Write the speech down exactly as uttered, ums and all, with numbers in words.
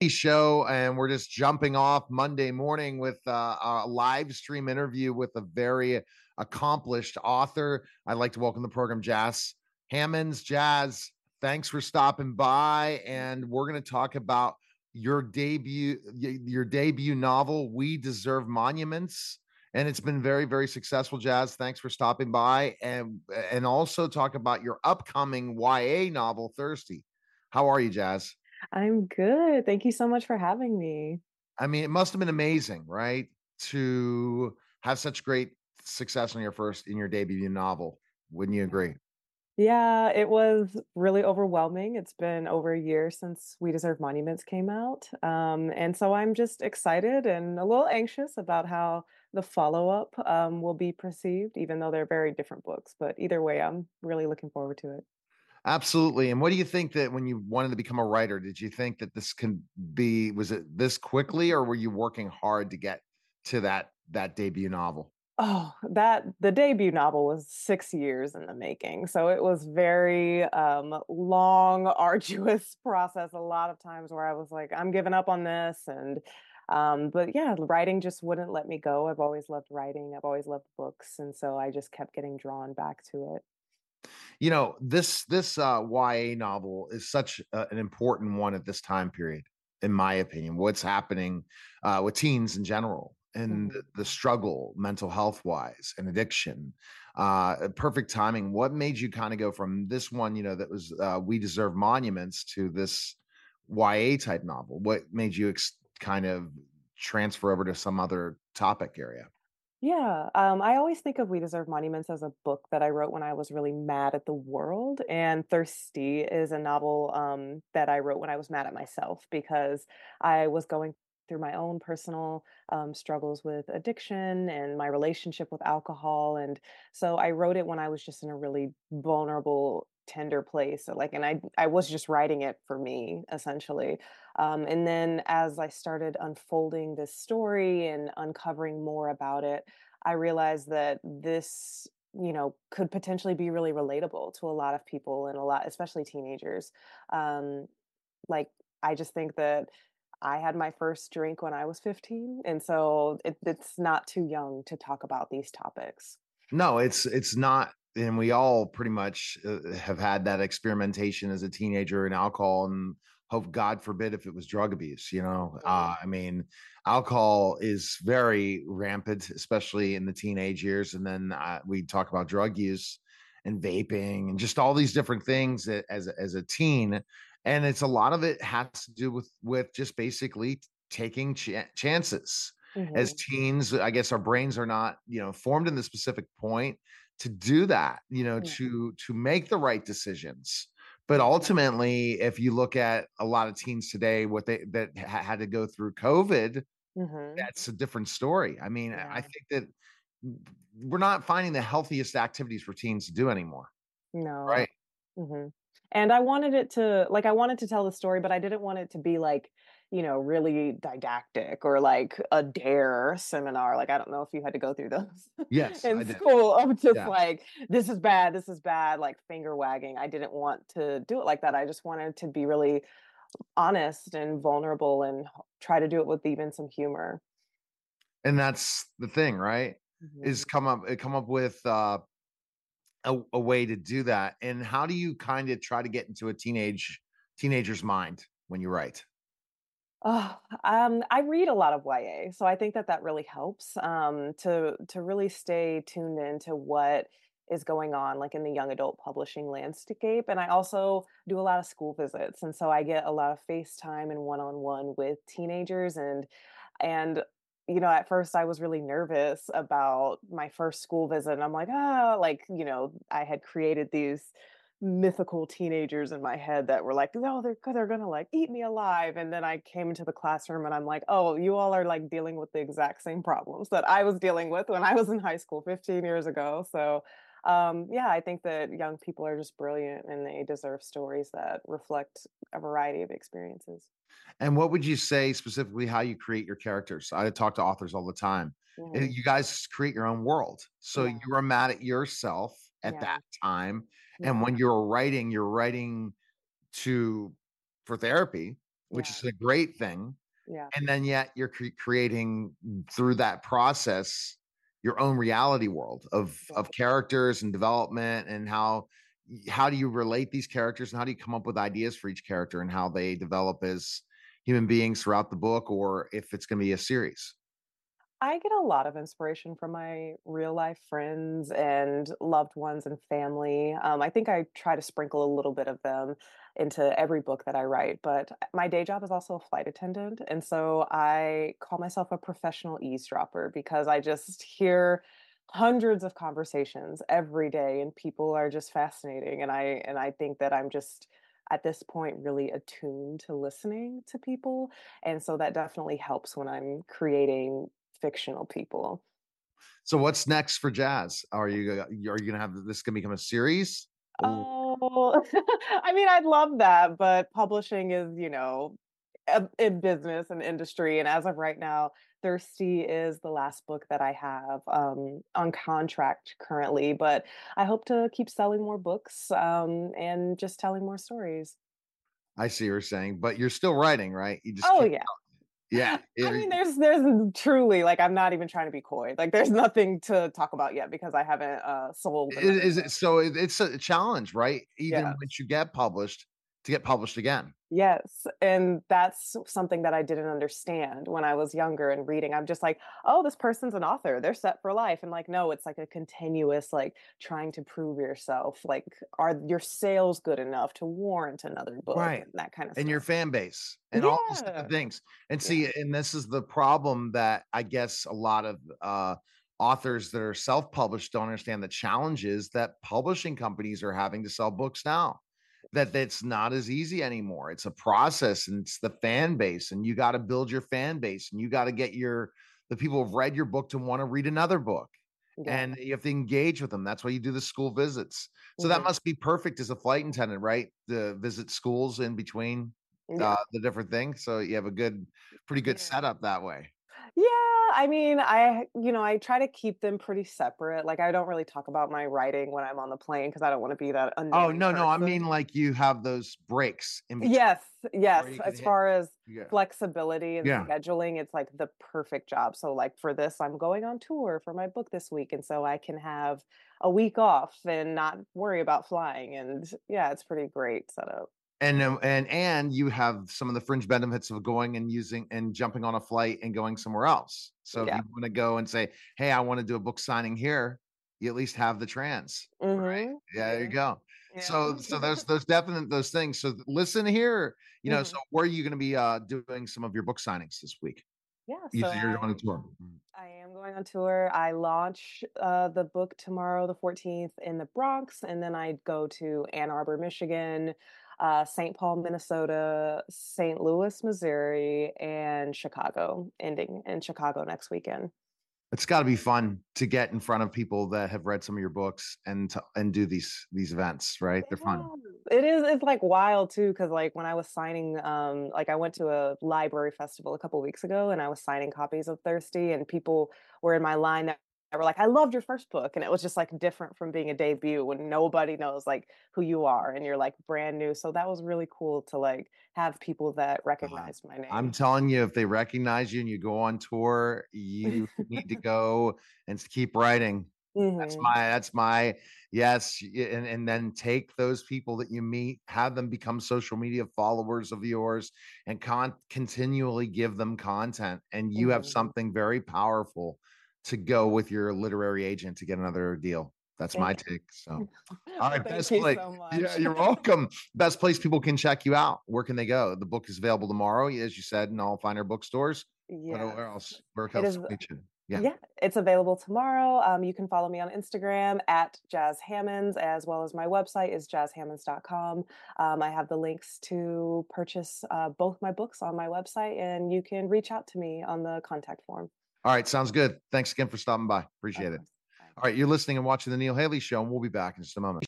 show, and we're just jumping off Monday morning with uh, a live stream interview with a very accomplished author. I'd like to welcome the program Jas Hammonds. Jas, thanks for stopping by, and we're going to talk about your debut your debut novel, We Deserve Monuments. And it's been very, very successful. Jas, thanks for stopping by, and and also talk about your upcoming Y A novel, Thirsty. How are you, Jas? I'm good. Thank you so much for having me. I mean, it must have been amazing, right? To have such great success on your first in your debut novel. Wouldn't you agree? Yeah, it was really overwhelming. It's been over a year since We Deserve Monuments came out. Um, and so I'm just excited and a little anxious about how the follow-up um, will be perceived, even though they're very different books. But either way, I'm really looking forward to it. Absolutely. And what do you think that when you wanted to become a writer, did you think that this can be, was it this quickly, or were you working hard to get to that that debut novel? Oh, that the debut novel was six years in the making. So it was very um, long, arduous process. A lot of times where I was like, I'm giving up on this. And um, but yeah, writing just wouldn't let me go. I've always loved writing. I've always loved books. And so I just kept getting drawn back to it. You know, this this uh, Y A novel is such a, an important one at this time period, in my opinion. What's happening uh, with teens in general and the, Mhm. the struggle, mental health wise, and addiction. Uh, perfect timing. What made you kind of go from this one, you know, that was uh, We Deserve Monuments, to this Y A type novel? What made you ex- kind of transfer over to some other topic area? Yeah, um, I always think of We Deserve Monuments as a book that I wrote when I was really mad at the world, and Thirsty is a novel um, that I wrote when I was mad at myself because I was going through my own personal um, struggles with addiction and my relationship with alcohol, and so I wrote it when I was just in a really vulnerable, tender place. So, like, and I I was just writing it for me essentially. Um, and then as I started unfolding this story and uncovering more about it, I realized that this, you know, could potentially be really relatable to a lot of people and a lot, especially teenagers. Um, like, I just think that I had my first drink when I was fifteen. And so it, it's not too young to talk about these topics. No, it's it's not, and we all pretty much uh, have had that experimentation as a teenager in alcohol, and hope God forbid if it was drug abuse. You know, uh, I mean, alcohol is very rampant, especially in the teenage years, and then uh, we talk about drug use and vaping and just all these different things that, as as a teen, and it's a lot of it has to do with with just basically taking ch- chances as Hmm. teens. I guess our brains are not, you know, formed in the specific point to do that, you know, Yeah. to to make the right decisions. But Yeah. ultimately, if you look at a lot of teens today, what they that ha- had to go through COVID, Hmm. that's a different story. I mean, I Yeah. think that we're not finding the healthiest activities for teens to do anymore, No. right? Mhm. And I wanted it to like, I wanted to tell the story, but I didn't want it to be, like, you know, really didactic or like a DARE seminar. Like, I don't know if you had to go through those Yes, in I did. school of just Yeah. like, "This is bad, this is bad," like, finger wagging. I didn't want to do it like that. I just wanted to be really honest and vulnerable and h try to do it with even some humor. And that's the thing, right? Is Mhm. come up come up with uh a, a way to do that. And how do you kind of try to get into a teenage teenager's mind when you write? Oh, um, I read a lot of Y A, so I think that that really helps um, to to really stay tuned into what is going on, like in the young adult publishing landscape. And I also do a lot of school visits, and so I get a lot of FaceTime and one on one with teenagers. and and you know, at first I was really nervous about my first school visit, and I'm like, ah, like you know, I had created these mythical teenagers in my head that were like, "No, they're they're gonna like eat me alive." And then I came into the classroom and I'm like, "Oh, you all are like dealing with the exact same problems that I was dealing with when I was in high school fifteen years ago." So, um, yeah, I think that young people are just brilliant and they deserve stories that reflect a variety of experiences. And what would you say specifically how you create your characters? I talk to authors all the time. Uh, Mhm. You guys create your own world. So Yeah, you are mad at yourself at yeah, that time. And yeah. when you're writing, you're writing to for therapy. which Yeah. is a great thing. Yeah. And then yet you're cre- creating through that process your own reality world of of Right. characters and development, and how how do you relate these characters, and how do you come up with ideas for each character and how they develop as human beings throughout the book, or if it's going to be a series. I get a lot of inspiration from my real life friends and loved ones and family. Um, I think I try to sprinkle a little bit of them into every book that I write. But my day job is also a flight attendant. And so I call myself a professional eavesdropper because I just hear hundreds of conversations every day and people are just fascinating. And I and I think that I'm just at this point really attuned to listening to people. And so that definitely helps when I'm creating fictional people. So what's next for Jazz? Are you are you going to have this going to become a series? Or Oh, I mean, I'd love that, but publishing is, you know, a- in business and industry. And as of right now, Thirsty is the last book that I have um, on contract currently. But I hope to keep selling more books um, and just telling more stories. I see what you're saying, but you're still writing, right? You just Oh can't. yeah. Yeah. I It- mean, there's there's truly like I'm not even trying to be coy. Like there's nothing to talk about yet because I haven't uh, sold it- another Is it book. so? it- It's a challenge, right? Even Yeah. once you get published, to get published again. Yes, and that's something that I didn't understand when I was younger and reading. I'm just like, "Oh, this person's an author. They're set for life." And like, no, it's like a continuous like trying to prove yourself. Like, are your sales good enough to warrant another book Right. and that kind of And your stuff. fan base and all those Yeah. different things. And Yeah. see, and this is the problem that I guess a lot of uh, authors that are self-published don't understand. The challenges that publishing companies are having to sell books now. That it's not as easy anymore. It's a process, and it's the fan base, and you got to build your fan base, and you got to get your the people who've read your book to want to read another book, Yeah. and you have to engage with them. That's why you do the school visits. So that Mhm. must be perfect as a flight attendant, right? To visit schools in between uh, Yeah. the different things. So you have a good, pretty good Yeah. setup that way. Yeah, I mean, I you know, I try to keep them pretty separate. Like I don't really talk about my writing when I'm on the plane because I don't want to be that Oh annoying no, no, I mean person. like you have those breaks in between Yes, yes. where you can As hit. far as Yeah, flexibility and yeah. scheduling, it's like the perfect job. So like for this, I'm going on tour for my book this week, and so I can have a week off and not worry about flying. And yeah, it's pretty great setup. And um, and and you have some of the fringe benefits of going and using and jumping on a flight and going somewhere else. So if Yeah. you want to go and say, "Hey, I want to do a book signing here," you at least have the trans, right? Mhm. Yeah, there you Yeah. go. Yeah. So so there's those definite those things. So listen here, you know. So Mhm. where are you going to be uh, doing some of your book signings this week? Yeah, You so said you're on a I tour. I am going on tour. I launch uh, the book tomorrow, the fourteenth, in the Bronx, and then I go to Ann Arbor, Michigan, uh, Saint Paul, Minnesota, Saint Louis, Missouri, and Chicago, ending in Chicago next weekend. It's got to be fun to get in front of people that have read some of your books and to, and do these these events, right? They're fun. Yeah, it is. It's like wild too, because like when I was signing, um, like I went to a library festival a couple weeks ago, and I was signing copies of Thirsty, and people were in my line that were like, "I loved your first book," and it was just like different from being a debut when nobody knows like who you are and you're like brand new. So that was really cool to like have people that Uh, recognized my I'm name. telling you, if they recognize you and you go on tour, you need to go and s- keep writing. That's Hmm. my, that's my, yes. y- And, and then take those people that you meet, have them become social media followers of yours, and con continually give them content. And you have Hmm. something very powerful to go with your literary agent to get another deal. That's my Thank take. So. you. All Well, right, thank best you place. so Yeah, much. you're welcome. Best place people can check you out. Where can they go? The book is available tomorrow, as you said, in all finer bookstores. But Yes, where else? Where it else is. can we reach you? Yeah. Yeah, it's available tomorrow. Um, you can follow me on Instagram at Jazz Hammonds, as well as my website is jazz hammonds dot com. Um, I have the links to purchase uh, both my books on my website, and you can reach out to me on the contact form. All right, sounds good. Thanks again for stopping by. Of Appreciate it. course. Bye. All right, you're listening and watching the Neil Haley Show, and we'll be back in just a moment.